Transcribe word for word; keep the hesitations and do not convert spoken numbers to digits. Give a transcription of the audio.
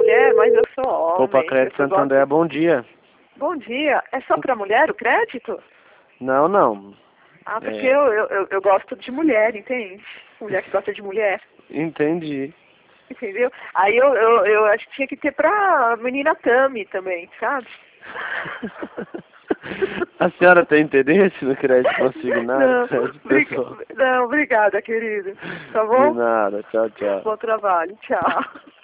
mulher, mas eu sou homem. Opa, Crédito Eu Santander, gosto- bom dia. Bom dia. É só pra mulher o crédito? Não, não. Ah, porque É. eu, eu, eu, eu gosto de mulher, entende? Mulher que gosta de mulher. Entendi. Entendeu? Aí eu, eu, eu acho que tinha que ter pra menina Tami também, sabe? A senhora tem interesse no crédito consignado? Não, Crédito briga- pessoal? não, obrigada, querido. Tá De bom? nada, tchau, tchau. Bom trabalho. Tchau.